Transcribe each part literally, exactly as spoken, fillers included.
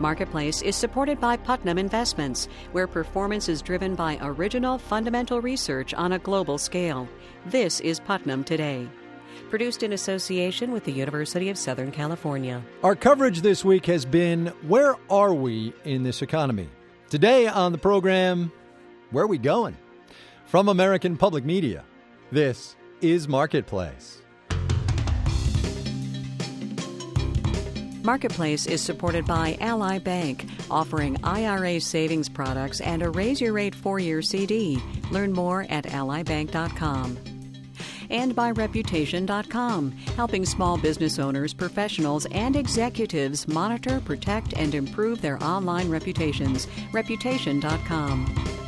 Marketplace is supported by Putnam Investments, where performance is driven by original fundamental research on a global scale. This is Putnam Today. Produced in association with the University of Southern California. Our coverage this week has been, where are we in this economy? Today on the program, where are we going? From American Public Media, this is Marketplace. Marketplace is supported by Ally Bank, offering I R A savings products and a Raise Your Rate four-year C D. Learn more at ally bank dot com. And by reputation dot com, helping small business owners, professionals, and executives monitor, protect, and improve their online reputations. reputation dot com.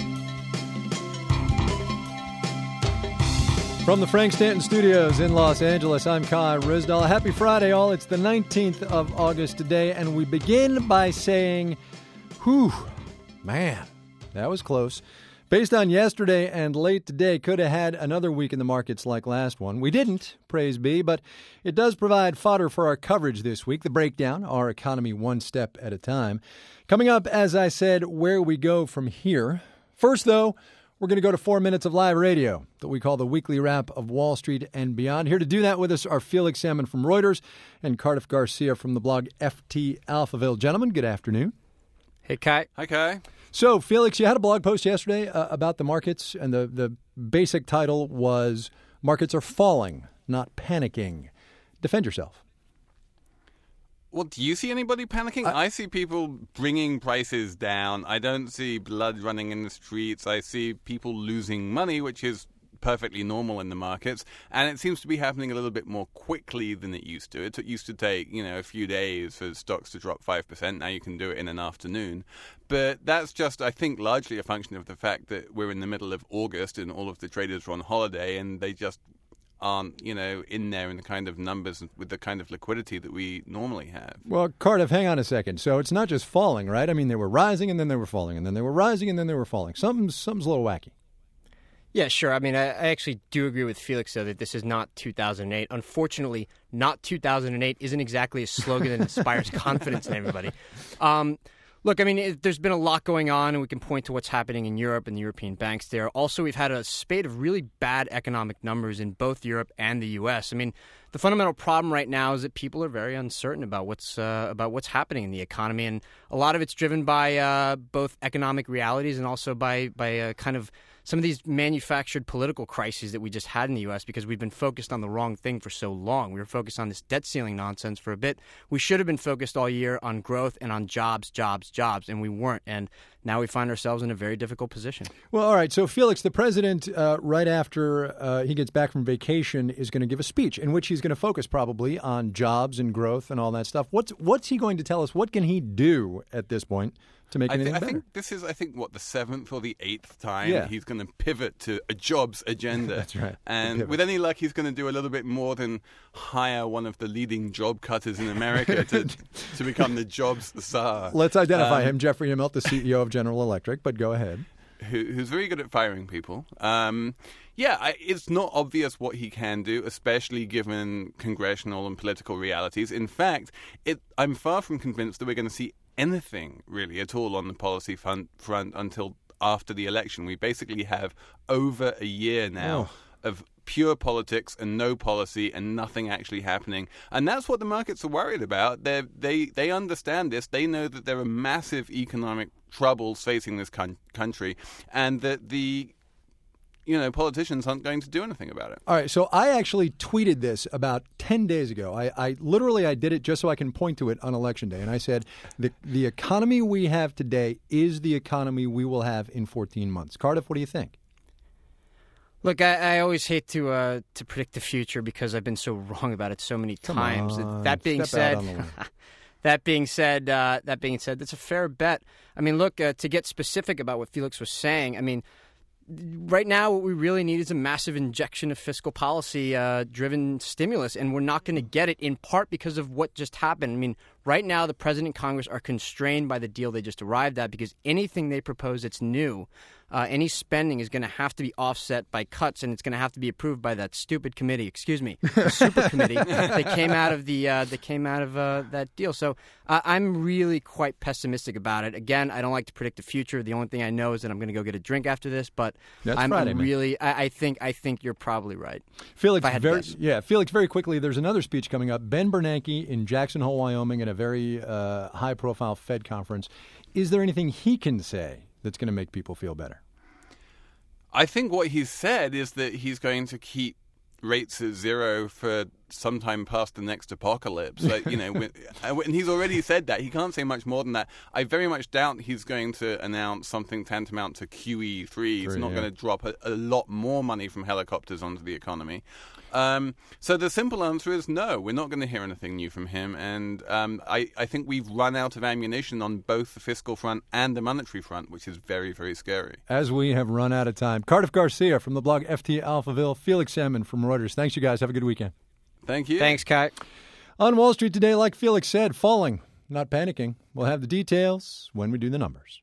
From the Frank Stanton Studios in Los Angeles, I'm Kai Ryssdal. Happy Friday, all. It's the nineteenth of August today, and we begin by saying, whew, man, that was close. Based on yesterday and late today, could have had another week in the markets like last one. We didn't, praise be, but it does provide fodder for our coverage this week, the breakdown, our economy one step at a time. Coming up, as I said, where we go from here. First, though, we're going to go to four minutes of live radio that we call the weekly wrap of Wall Street and beyond. Here to do that with us are Felix Salmon from Reuters and Cardiff Garcia from the blog F T Alphaville. Gentlemen, good afternoon. Hey, Kai. Hi, Kai. So, Felix, you had a blog post yesterday uh, about the markets, and the, the basic title was Markets Are Falling, Not Panicking. Defend yourself. Well, do you see anybody panicking? I, I see people bringing prices down. I don't see blood running in the streets. I see people losing money, which is perfectly normal in the markets. And it seems to be happening a little bit more quickly than it used to. It used to take, you know, a few days for stocks to drop five percent. Now you can do it in an afternoon. But that's just, I think, largely a function of the fact that we're in the middle of August and all of the traders are on holiday and they just aren't, you know, in there in the kind of numbers with the kind of liquidity that we normally have. Well, Cardiff, hang on a second. So it's not just falling, right? I mean, they were rising and then they were falling and then they were rising and then they were falling. Something's, something's a little wacky. Yeah, sure. I mean, I, I actually do agree with Felix, though, that this is not two thousand eight. Unfortunately, not two thousand eight isn't exactly a slogan that inspires confidence in everybody. Um, Look, I mean, it, there's been a lot going on, and we can point to what's happening in Europe and the European banks there. Also, we've had a spate of really bad economic numbers in both Europe and the U S. I mean, the fundamental problem right now is that people are very uncertain about what's uh, about what's happening in the economy, and a lot of it's driven by uh, both economic realities and also by by uh, kind of some of these manufactured political crises that we just had in the U S because we've been focused on the wrong thing for so long. We were focused on this debt ceiling nonsense for a bit. We should have been focused all year on growth and on jobs, jobs, jobs, and we weren't. And now we find ourselves in a very difficult position. Well, all right. So, Felix, the president, uh, right after uh, he gets back from vacation, is going to give a speech in which he's going to focus probably on jobs and growth and all that stuff. What's what's he going to tell us? What can he do at this point to make I anything th- I better? think this is, I think, what, the seventh or the eighth time Yeah. he's going to pivot to a jobs agenda. That's right. And with any luck, he's going to do a little bit more than hire one of the leading job cutters in America to to become the jobs czar. Let's identify Um, him, Jeffrey Immelt, the C E O of General Electric, but go ahead. Who, who's very good at firing people. Um, yeah, I, it's not obvious what he can do, especially given congressional and political realities. In fact, it, I'm far from convinced that we're going to see anything really at all on the policy front, front until after the election. We basically have over a year now Oh. of pure politics and no policy and nothing actually happening. And that's what the markets are worried about. They're, they they understand this. They know that there are massive economic troubles facing this con- country and that the you know, politicians aren't going to do anything about it. All right, so I actually tweeted this about ten days ago. I, I literally I did it just so I can point to it on Election Day, and I said the the economy we have today is the economy we will have in fourteen months. Cardiff, what do you think? Look, I, I always hate to uh, to predict the future because I've been so wrong about it so many Come times. on, that being step out said, on the limb. that being said, uh, that being said, that's a fair bet. I mean, look, uh, to get specific about what Felix was saying, I mean, right now, what we really need is a massive injection of fiscal policy-driven uh, stimulus, and we're not going to get it in part because of what just happened. I mean, Right now, the president and Congress are constrained by the deal they just arrived at because anything they propose that's new, uh, any spending is going to have to be offset by cuts, and it's going to have to be approved by that stupid committee. Excuse me, the super committee that came out of the uh, that came out of uh, that deal. So uh, I'm really quite pessimistic about it. Again, I don't like to predict the future. The only thing I know is that I'm going to go get a drink after this. But That's I'm Friday, really, I, I think, I think you're probably right. Felix, If I had to very, guess. yeah, Felix, very quickly, there's another speech coming up. Ben Bernanke in Jackson Hole, Wyoming, at a very uh, high-profile Fed conference. Is there anything he can say that's going to make people feel better? I think what he's said is that he's going to keep rates at zero for sometime past the next apocalypse. Like, you know, when, and he's already said that. He can't say much more than that. I very much doubt he's going to announce something tantamount to Q E three. He's Three, not yeah. going to drop a, a lot more money from helicopters onto the economy. Um, so the simple answer is no, we're not going to hear anything new from him. And um, I, I think we've run out of ammunition on both the fiscal front and the monetary front, which is very, very scary. As we have run out of time. Cardiff Garcia from the blog F T Alphaville, Felix Salmon from Reuters. Thanks, you guys. Have a good weekend. Thank you. Thanks, Kai. On Wall Street today, like Felix said, falling, not panicking. We'll have the details when we do the numbers.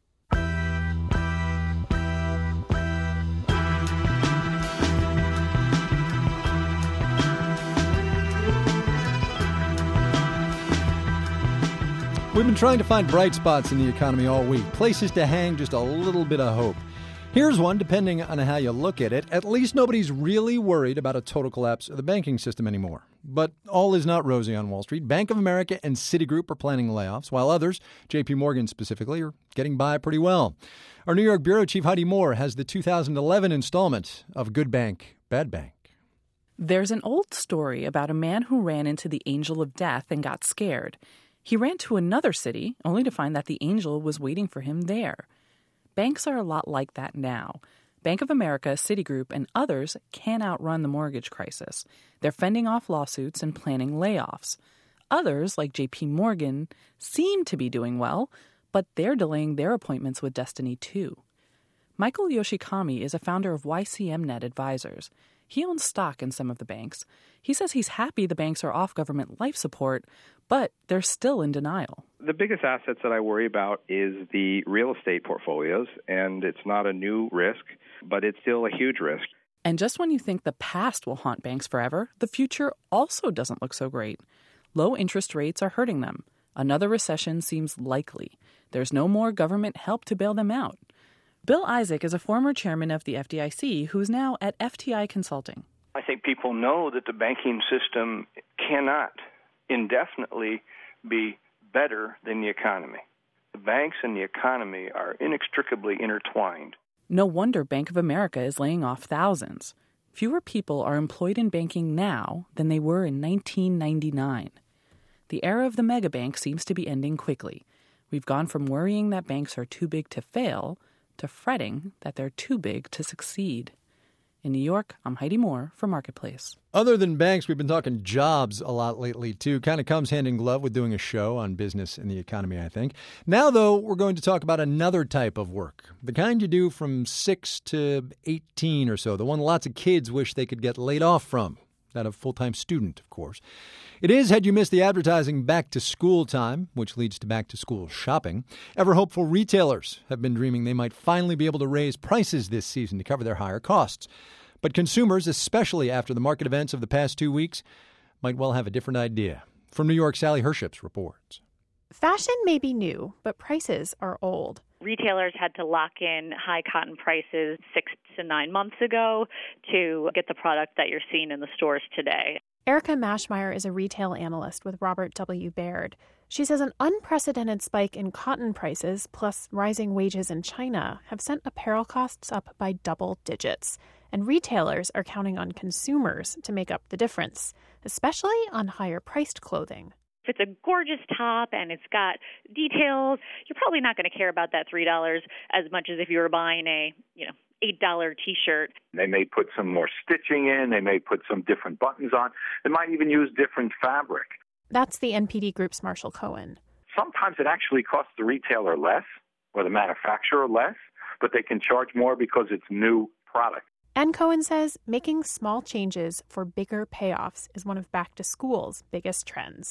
We've been trying to find bright spots in the economy all week, places to hang just a little bit of hope. Here's one, depending on how you look at it. At least nobody's really worried about a total collapse of the banking system anymore. But all is not rosy on Wall Street. Bank of America and Citigroup are planning layoffs, while others, J P Morgan specifically, are getting by pretty well. Our New York bureau chief, Heidi Moore, has the two thousand eleven installment of Good Bank, Bad Bank. There's an old story about a man who ran into the angel of death and got scared. He ran to another city, only to find that the angel was waiting for him there. Banks are a lot like that now. Bank of America, Citigroup, and others can't outrun the mortgage crisis. They're fending off lawsuits and planning layoffs. Others, like J P Morgan, seem to be doing well, but they're delaying their appointments with Destiny too. Michael Yoshikami is a founder of Y C M Net Advisors. He owns stock in some of the banks. He says he's happy the banks are off government life support, but they're still in denial. The biggest assets that I worry about is the real estate portfolios, and it's not a new risk, but it's still a huge risk. And just when you think the past will haunt banks forever, the future also doesn't look so great. Low interest rates are hurting them. Another recession seems likely. There's no more government help to bail them out. Bill Isaac is a former chairman of the F D I C who's now at F T I Consulting. I think people know that the banking system cannot indefinitely be better than the economy. The banks and the economy are inextricably intertwined. No wonder Bank of America is laying off thousands. Fewer people are employed in banking now than they were in nineteen ninety-nine. The era of the megabank seems to be ending quickly. We've gone from worrying that banks are too big to fail to fretting that they're too big to succeed. In New York, I'm Heidi Moore for Marketplace. Other than banks, we've been talking jobs a lot lately, too. Kind of comes hand in glove with doing a show on business and the economy, I think. Now, though, we're going to talk about another type of work, the kind you do from six to eighteen or so, the one lots of kids wish they could get laid off from. That of full-time student, of course. It is, had you missed the advertising, back-to-school time, which leads to back-to-school shopping. Ever-hopeful retailers have been dreaming they might finally be able to raise prices this season to cover their higher costs. But consumers, especially after the market events of the past two weeks, might well have a different idea. From New York, Sally Herships reports. Fashion may be new, but prices are old. Retailers had to lock in high cotton prices six to nine months ago to get the product that you're seeing in the stores today. Erica Maschmeyer is a retail analyst with Robert W. Baird. She says an unprecedented spike in cotton prices plus rising wages in China have sent apparel costs up by double digits. And retailers are counting on consumers to make up the difference, especially on higher-priced clothing. If it's a gorgeous top and it's got details, you're probably not going to care about that three dollars as much as if you were buying a, you know, eight dollars T-shirt. They may put some more stitching in. They may put some different buttons on. They might even use different fabric. That's the N P D Group's Marshall Cohen. Sometimes it actually costs the retailer less or the manufacturer less, but they can charge more because it's new product. And Cohen says making small changes for bigger payoffs is one of back to school's biggest trends.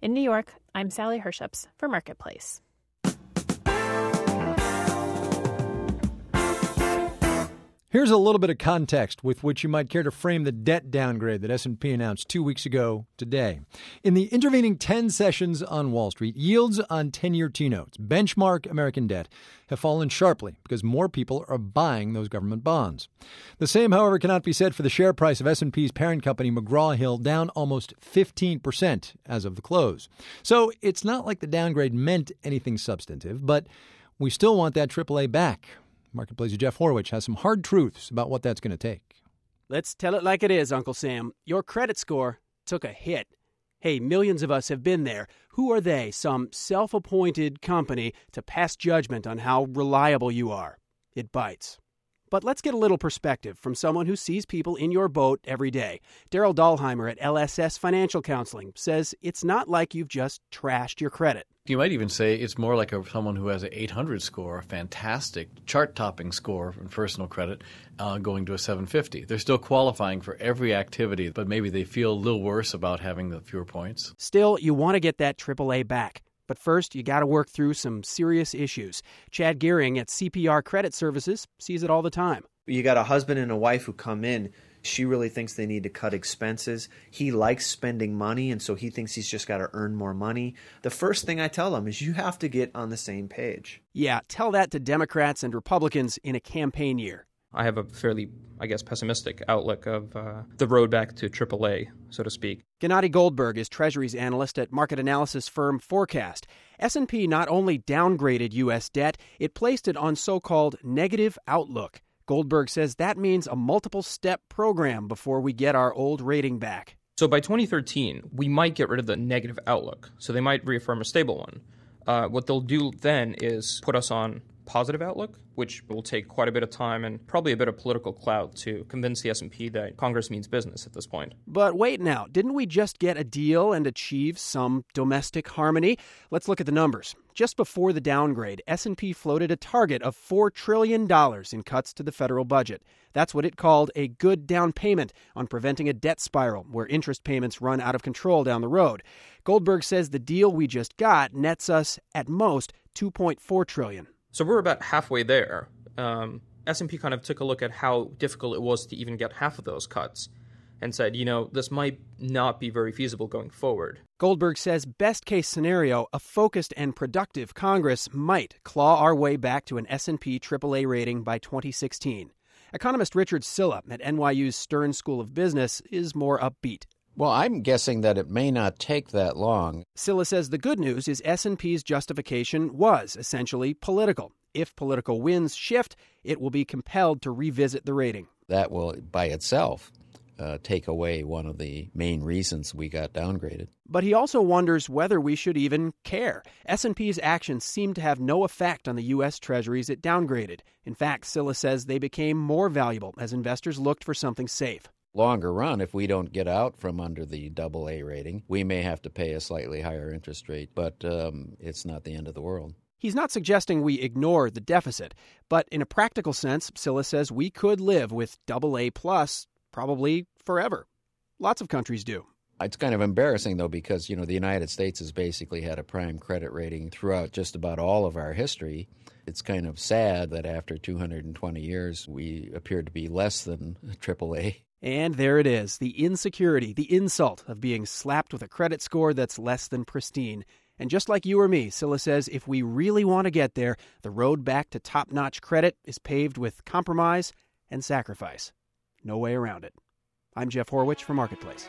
In New York, I'm Sally Herships for Marketplace. Here's a little bit of context with which you might care to frame the debt downgrade that S and P announced two weeks ago today. In the intervening ten sessions on Wall Street, yields on ten-year T-notes, benchmark American debt, have fallen sharply because more people are buying those government bonds. The same, however, cannot be said for the share price of S and P's parent company, McGraw-Hill, down almost fifteen percent as of the close. So it's not like the downgrade meant anything substantive, but we still want that triple A back. Marketplace's Jeff Horwich has some hard truths about what that's going to take. Let's tell it like it is, Uncle Sam. Your credit score took a hit. Hey, millions of us have been there. Who are they, some self-appointed company, to pass judgment on how reliable you are? It bites. But let's get a little perspective from someone who sees people in your boat every day. Daryl Dahlheimer at L S S Financial Counseling says it's not like you've just trashed your credit. You might even say it's more like a, someone who has an eight hundred score, a fantastic chart-topping score in personal credit, uh, going to a seven fifty. They're still qualifying for every activity, but maybe they feel a little worse about having the fewer points. Still, you want to get that triple A back. But first, you got to work through some serious issues. Chad Gearing at C P R Credit Services sees it all the time. You got a husband and a wife who come in. She really thinks they need to cut expenses. He likes spending money, and so he thinks he's just got to earn more money. The first thing I tell them is you have to get on the same page. Yeah, tell that to Democrats and Republicans in a campaign year. I have a fairly, I guess, pessimistic outlook of uh, the road back to triple A, so to speak. Gennady Goldberg is Treasuries analyst at market analysis firm Forecast. S and P not only downgraded U S debt, it placed it on so-called negative outlook. Goldberg says that means a multiple-step program before we get our old rating back. So by twenty thirteen, we might get rid of the negative outlook. So they might reaffirm a stable one. Uh, what they'll do then is put us on positive outlook, which will take quite a bit of time and probably a bit of political clout to convince the S and P that Congress means business at this point. But wait now, didn't we just get a deal and achieve some domestic harmony? Let's look at the numbers. Just before the downgrade, S and P floated a target of four trillion dollars in cuts to the federal budget. That's what it called a good down payment on preventing a debt spiral where interest payments run out of control down the road. Goldberg says the deal we just got nets us, at most, two point four trillion dollars. So we're about halfway there. Um, S and P kind of took a look at how difficult it was to even get half of those cuts and said, you know, this might not be very feasible going forward. Goldberg says best case scenario, a focused and productive Congress might claw our way back to an S and P triple A rating by twenty sixteen. Economist Richard Silla at N Y U's Stern School of Business is more upbeat. Well, I'm guessing that it may not take that long. Silla says the good news is S and P's justification was essentially political. If political winds shift, it will be compelled to revisit the rating. That will, by itself, uh, take away one of the main reasons we got downgraded. But he also wonders whether we should even care. S and P's actions seem to have no effect on the U S Treasuries it downgraded. In fact, Silla says they became more valuable as investors looked for something safe. Longer run, if we don't get out from under the double A rating, we may have to pay a slightly higher interest rate, but um, it's not the end of the world. He's not suggesting we ignore the deficit, but in a practical sense, Silla says we could live with double A plus probably forever. Lots of countries do. It's kind of embarrassing, though, because, you know, the United States has basically had a prime credit rating throughout just about all of our history. It's kind of sad that after two hundred twenty years, we appear to be less than triple A. And there it is, the insecurity, the insult of being slapped with a credit score that's less than pristine. And just like you or me, Silla says if we really want to get there, the road back to top-notch credit is paved with compromise and sacrifice. No way around it. I'm Jeff Horwich for Marketplace.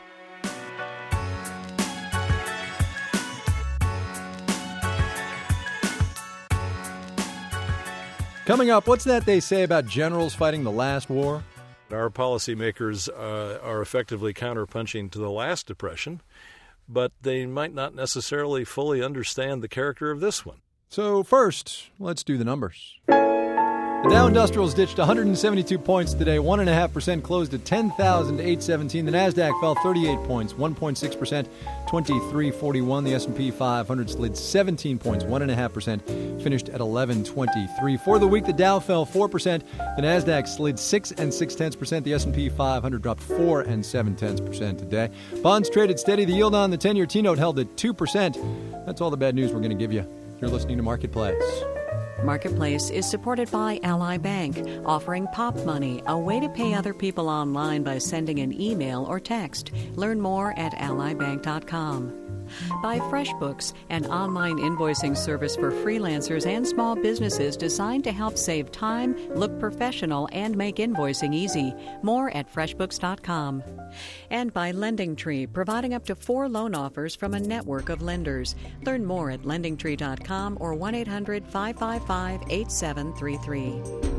Coming up, what's that they say about generals fighting the last war? Our policymakers uh, are effectively counterpunching to the last depression, but they might not necessarily fully understand the character of this one. So first, let's do the numbers. The Dow Industrials ditched one hundred seventy-two points today, one point five percent, closed at ten thousand eight hundred seventeen. The Nasdaq fell thirty-eight points, one point six percent, twenty-three forty-one. The S and P five hundred slid seventeen points, one point five percent, finished at eleven twenty-three. For the week, the Dow fell four percent, the Nasdaq slid six and six tenths percent, the S and P five hundred dropped four and seven tenths percent today. Bonds traded steady. The yield on the ten-year T-note held at two percent. That's all the bad news we're going to give you. You're listening to Marketplace. Marketplace is supported by Ally Bank, offering Pop Money, a way to pay other people online by sending an email or text. Learn more at ally bank dot com. By FreshBooks, an online invoicing service for freelancers and small businesses designed to help save time, look professional, and make invoicing easy. More at freshbooks dot com. And by LendingTree, providing up to four loan offers from a network of lenders. Learn more at lending tree dot com or one eight hundred five five five eight seven three three.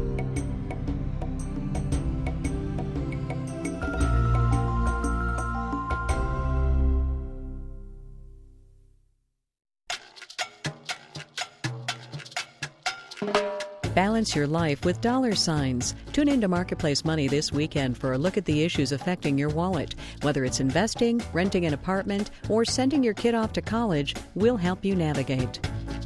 Balance your life with dollar signs. Tune into Marketplace Money this weekend for a look at the issues affecting your wallet. Whether it's investing, renting an apartment, or sending your kid off to college, we'll help you navigate.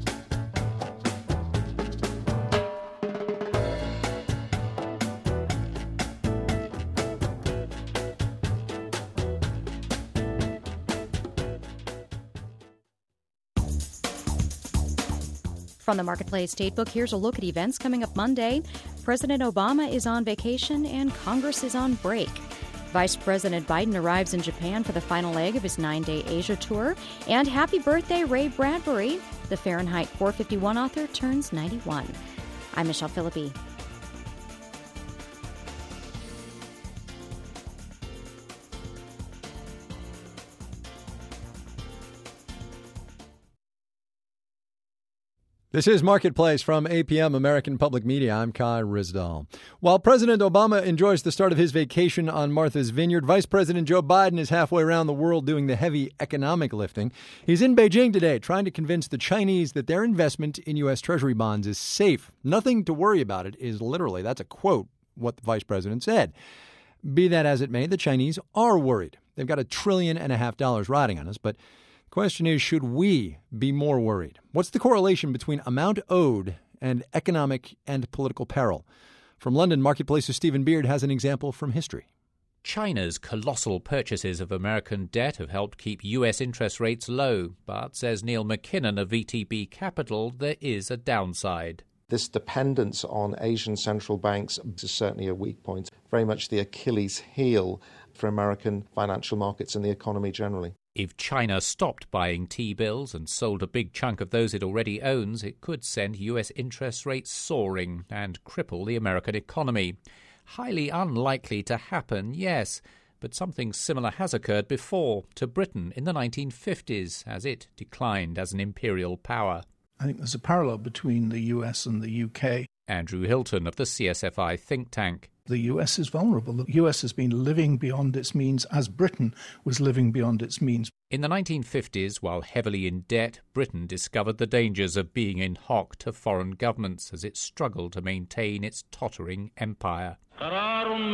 From the Marketplace Datebook, here's a look at events coming up Monday. President Obama is on vacation and Congress is on break. Vice President Biden arrives in Japan for the final leg of his nine-day Asia tour. And happy birthday, Ray Bradbury. The Fahrenheit four fifty-one author turns ninety-one. I'm Michelle Philippi. This is Marketplace from A P M American Public Media. I'm Kai Ryssdal. While President Obama enjoys the start of his vacation on Martha's Vineyard, Vice President Joe Biden is halfway around the world doing the heavy economic lifting. He's in Beijing today trying to convince the Chinese that their investment in U S. Treasury bonds is safe. Nothing to worry about it is literally, that's a quote, what the Vice President said. Be that as it may, the Chinese are worried. They've got a trillion and a half dollars riding on us, but the question is, should we be more worried? What's the correlation between amount owed and economic and political peril? From London, Marketplace's Stephen Beard has an example from history. China's colossal purchases of American debt have helped keep U S interest rates low. But, says Neil McKinnon of V T B Capital, there is a downside. This dependence on Asian central banks is certainly a weak point, very much the Achilles heel for American financial markets and the economy generally. If China stopped buying T-bills and sold a big chunk of those it already owns, it could send U S interest rates soaring and cripple the American economy. Highly unlikely to happen, yes, but something similar has occurred before to Britain in the nineteen fifties as it declined as an imperial power. I think there's a parallel between the U S and the U K. Andrew Hilton of the C S F I think tank. The U S is vulnerable. The U S has been living beyond its means as Britain was living beyond its means. In the nineteen fifties, while heavily in debt, Britain discovered the dangers of being in hock to foreign governments as it struggled to maintain its tottering empire. In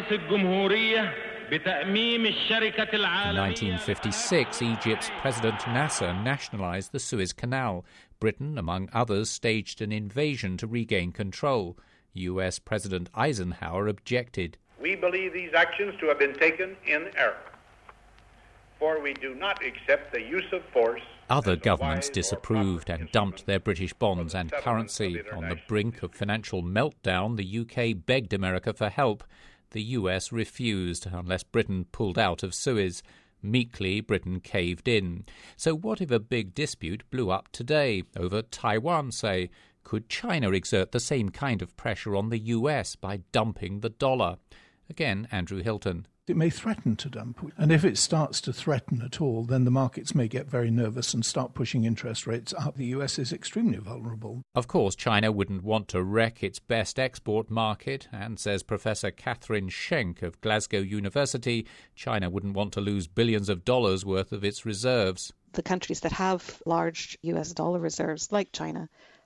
nineteen fifty-six, Egypt's President Nasser nationalized the Suez Canal. Britain, among others, staged an invasion to regain control. U S. President Eisenhower objected. We believe these actions to have been taken in error, for we do not accept the use of force. Other governments disapproved and dumped their British bonds and currency. On the brink of financial meltdown, the U K begged America for help. The U S refused unless Britain pulled out of Suez. Meekly, Britain caved in. So what if a big dispute blew up today, over Taiwan, say? Could China exert the same kind of pressure on the U S by dumping the dollar? Again, Andrew Hilton. It may threaten to dump. And if it starts to threaten at all, then the markets may get very nervous and start pushing interest rates up. The U S is extremely vulnerable. Of course, China wouldn't want to wreck its best export market, and, says Professor Catherine Schenk of Glasgow University, China wouldn't want to lose billions of dollars worth of its reserves. The countries that have large U S dollar reserves, like China,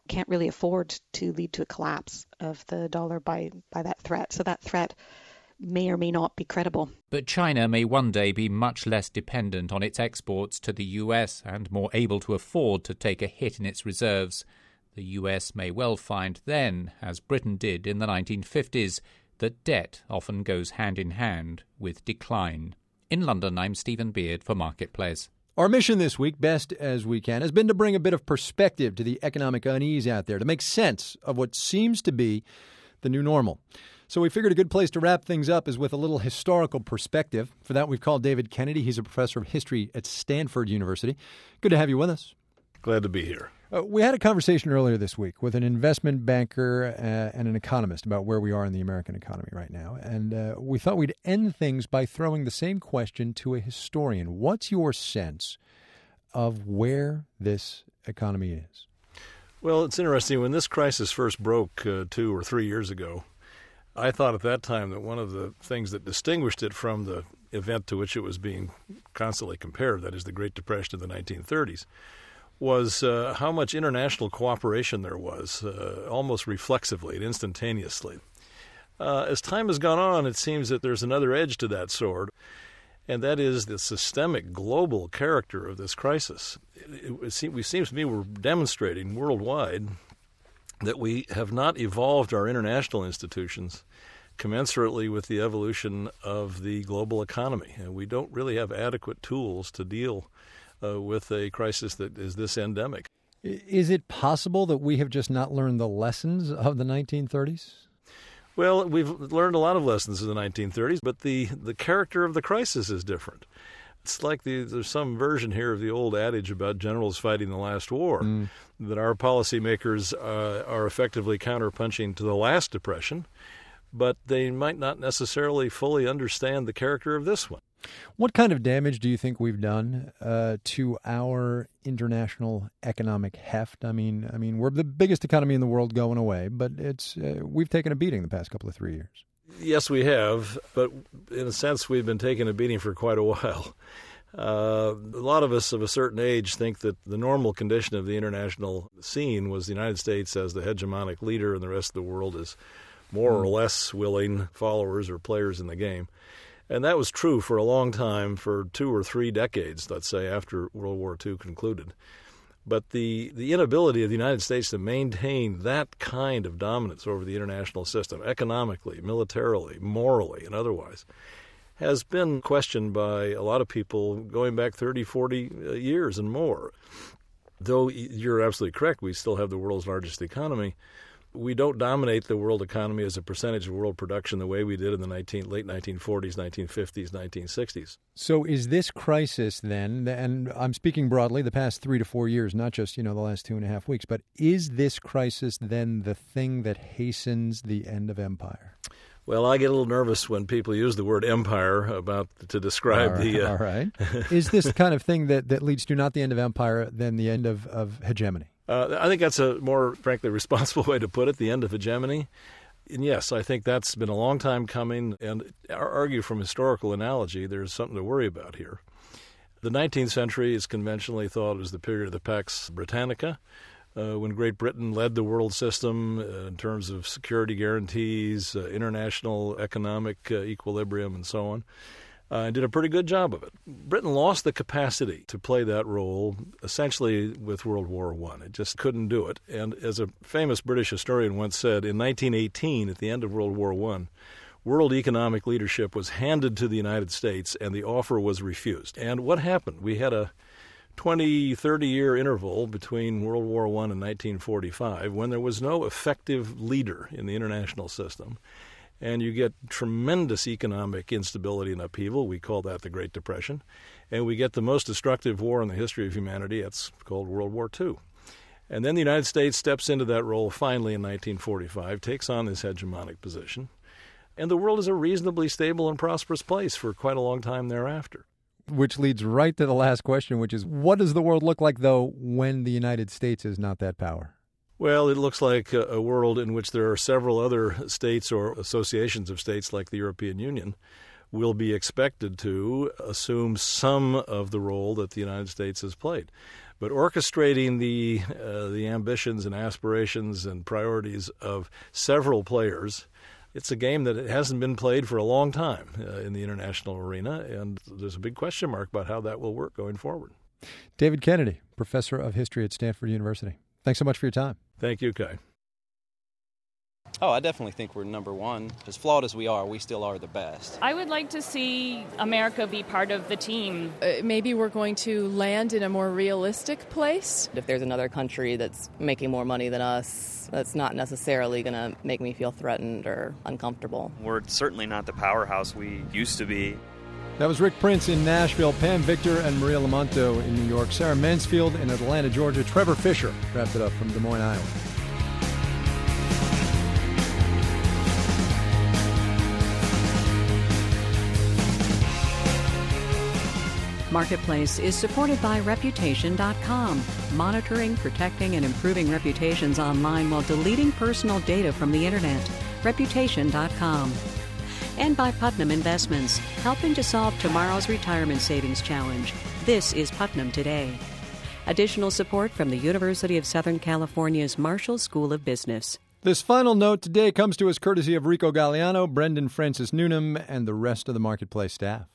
can't really afford to lead to a collapse of the dollar by, by that threat. So that threat may or may not be credible. But China may one day be much less dependent on its exports to the U S and more able to afford to take a hit in its reserves. The U S may well find then, as Britain did in the nineteen fifties, that debt often goes hand in hand with decline. In London, I'm Stephen Beard for Marketplace. Our mission this week, best as we can, has been to bring a bit of perspective to the economic unease out there, to make sense of what seems to be the new normal. So we figured a good place to wrap things up is with a little historical perspective. For that, we've called David Kennedy. He's a professor of history at Stanford University. Good to have you with us. Glad to be here. Uh, we had a conversation earlier this week with an investment banker uh, and an economist about where we are in the American economy right now. And uh, we thought we'd end things by throwing the same question to a historian. What's your sense of where this economy is? Well, it's interesting. When this crisis first broke uh, two or three years ago, I thought at that time that one of the things that distinguished it from the event to which it was being constantly compared, that is the Great Depression of the nineteen thirties, was uh, how much international cooperation there was, uh, almost reflexively and instantaneously. Uh, as time has gone on, it seems that there's another edge to that sword, and that is the systemic global character of this crisis. It, it, it seems to me we're demonstrating worldwide that we have not evolved our international institutions commensurately with the evolution of the global economy. And we don't really have adequate tools to deal uh, with a crisis that is this endemic. Is it possible that we have just not learned the lessons of the nineteen thirties? Well, we've learned a lot of lessons in the nineteen thirties, but the, the character of the crisis is different. It's like the, there's some version here of the old adage about generals fighting the last war, mm. that our policymakers uh, are effectively counterpunching to the last depression, but they might not necessarily fully understand the character of this one. What kind of damage do you think we've done uh, to our international economic heft? I mean, I mean, we're the biggest economy in the world going away, but it's uh, we've taken a beating the past couple of three years. Yes, we have, but in a sense, we've been taking a beating for quite a while. Uh, a lot of us of a certain age think that the normal condition of the international scene was the United States as the hegemonic leader and the rest of the world as more mm. or less willing followers or players in the game. And that was true for a long time, for two or three decades, let's say, after World War Two concluded. But the, the inability of the United States to maintain that kind of dominance over the international system, economically, militarily, morally, and otherwise, has been questioned by a lot of people going back thirty, forty years and more. Though you're absolutely correct, we still have the world's largest economy. We don't dominate the world economy as a percentage of world production the way we did in the nineteen, late nineteen forties, nineteen fifties, nineteen sixties. So is this crisis then, and I'm speaking broadly, the past three to four years, not just, you know, the last two and a half weeks, but is this crisis then the thing that hastens the end of empire? Well, I get a little nervous when people use the word empire about to describe all right, the... Uh, all right. Is this the kind of thing that, that leads to not the end of empire, then the end of, of hegemony? Uh, I think that's a more, frankly, responsible way to put it, the end of hegemony. And yes, I think that's been a long time coming, and argue from historical analogy, there's something to worry about here. The nineteenth century is conventionally thought as the period of the Pax Britannica, uh, when Great Britain led the world system uh, in terms of security guarantees, uh, international economic uh, equilibrium, and so on. Uh, and did a pretty good job of it. Britain lost the capacity to play that role essentially with World War One. It just couldn't do it. And as a famous British historian once said, in nineteen eighteen, at the end of World War One, world economic leadership was handed to the United States and the offer was refused. And what happened? We had a twenty, thirty-year interval between World War One and nineteen forty-five when there was no effective leader in the international system. And you get tremendous economic instability and upheaval. We call that the Great Depression. And we get the most destructive war in the history of humanity. It's called World War Two. And then the United States steps into that role finally in nineteen forty-five, takes on this hegemonic position. And the world is a reasonably stable and prosperous place for quite a long time thereafter. Which leads right to the last question, which is, what does the world look like, though, when the United States is not that power? Well, it looks like a, a world in which there are several other states or associations of states like the European Union, will be expected to assume some of the role that the United States has played. But orchestrating the uh, the ambitions and aspirations and priorities of several players, it's a game that it hasn't been played for a long time uh, in the international arena, and there's a big question mark about how that will work going forward. David Kennedy, professor of history at Stanford University. Thanks so much for your time. Thank you, Kai. Oh, I definitely think we're number one. As flawed as we are, we still are the best. I would like to see America be part of the team. Uh, maybe we're going to land in a more realistic place. If there's another country that's making more money than us, that's not necessarily going to make me feel threatened or uncomfortable. We're certainly not the powerhouse we used to be. That was Rick Prince in Nashville, Pam Victor and Maria Lamonto in New York, Sarah Mansfield in Atlanta, Georgia, Trevor Fisher wrapped it up from Des Moines, Iowa. Marketplace is supported by Reputation dot com, monitoring, protecting, and improving reputations online while deleting personal data from the Internet. Reputation dot com. And by Putnam Investments, helping to solve tomorrow's retirement savings challenge. This is Putnam Today. Additional support from the University of Southern California's Marshall School of Business. This final note today comes to us courtesy of Rico Galliano, Brendan Francis Noonan, and the rest of the Marketplace staff.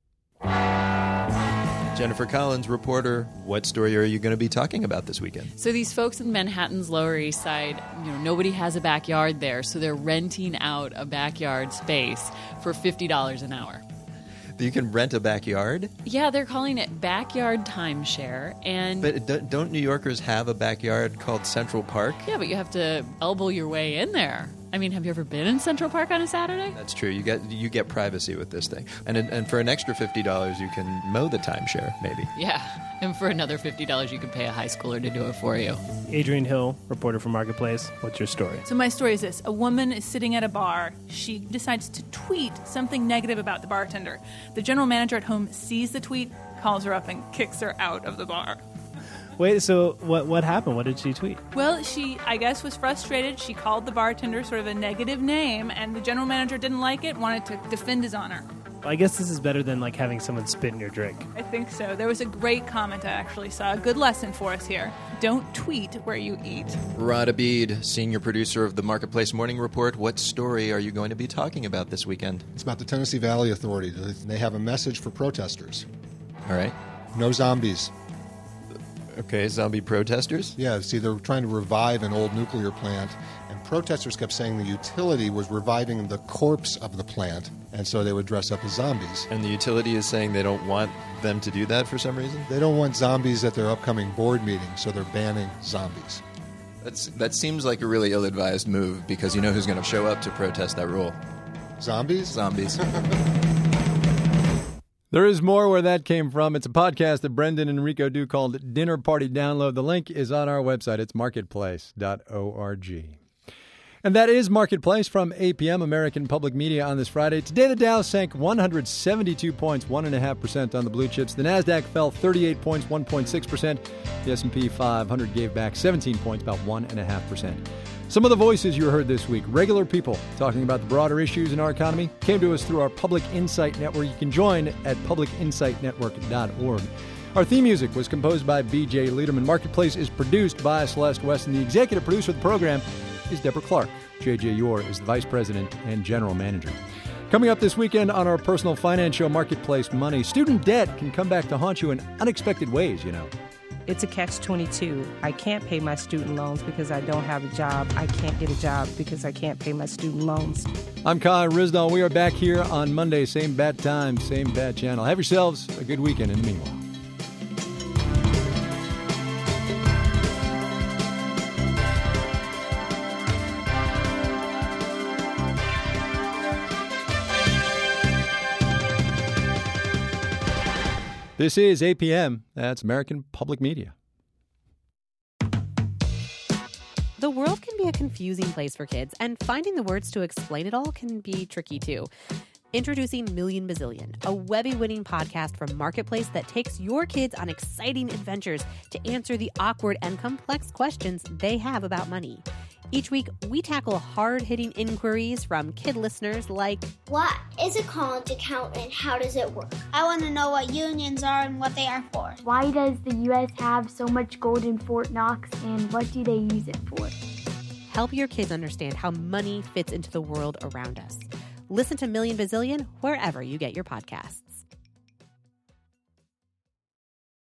Jennifer Collins, reporter, what story are you going to be talking about this weekend? So these folks in Manhattan's Lower East Side, you know, nobody has a backyard there, so they're renting out a backyard space for fifty dollars an hour. You can rent a backyard? Yeah, they're calling it backyard timeshare. And But don't New Yorkers have a backyard called Central Park? Yeah, but you have to elbow your way in there. I mean, have you ever been in Central Park on a Saturday? That's true. You get you get privacy with this thing. And and for an extra fifty dollars, you can mow the timeshare, maybe. Yeah. And for another fifty dollars, you can pay a high schooler to do it for you. Adrian Hill, reporter for Marketplace. What's your story? So my story is this. A woman is sitting at a bar. She decides to tweet something negative about the bartender. The general manager at home sees the tweet, calls her up, and kicks her out of the bar. Wait, so what what happened? What did she tweet? Well, she, I guess, was frustrated. She called the bartender sort of a negative name, and the general manager didn't like it, wanted to defend his honor. I guess this is better than like having someone spit in your drink. I think so. There was a great comment I actually saw. A good lesson for us here. Don't tweet where you eat. Rod Abid, senior producer of the Marketplace Morning Report. What story are you going to be talking about this weekend? It's about the Tennessee Valley Authority. They have a message for protesters. All right. No zombies. Okay, zombie protesters? Yeah, see, they're trying to revive an old nuclear plant, and protesters kept saying the utility was reviving the corpse of the plant, and so they would dress up as zombies. And the utility is saying they don't want them to do that for some reason? They don't want zombies at their upcoming board meeting, so they're banning zombies. That's, that seems like a really ill-advised move, because you know who's going to show up to protest that rule? Zombies? Zombies. There is more where that came from. It's a podcast that Brendan and Rico do called Dinner Party Download. The link is on our website. It's marketplace dot org. And that is Marketplace from A P M, American Public Media, on this Friday. Today, the Dow sank one hundred seventy-two points, one point five percent on the blue chips. The NASDAQ fell thirty-eight points, one point six percent. The S and P five hundred gave back seventeen points, about one point five percent. Some of the voices you heard this week, regular people talking about the broader issues in our economy, came to us through our Public Insight Network. You can join at public insight network dot org. Our theme music was composed by B J Liederman. Marketplace is produced by Celeste West, and the executive producer of the program is Deborah Clark. J J Yor is the vice president and general manager. Coming up this weekend on our personal finance show, Marketplace Money, student debt can come back to haunt you in unexpected ways, you know. It's a catch twenty-two. I can't pay my student loans because I don't have a job. I can't get a job because I can't pay my student loans. I'm Kai Ryssdal. We are back here on Monday, same bad time, same bad channel. Have yourselves a good weekend in the meanwhile. This is A P M. That's American Public Media. The world can be a confusing place for kids, and finding the words to explain it all can be tricky too. Introducing Million Bazillion, a Webby-winning podcast from Marketplace that takes your kids on exciting adventures to answer the awkward and complex questions they have about money. Each week, we tackle hard-hitting inquiries from kid listeners like, what is a college account and how does it work? I want to know what unions are and what they are for. Why does the U S have so much gold in Fort Knox and what do they use it for? Help your kids understand how money fits into the world around us. Listen to Million Bazillion wherever you get your podcasts.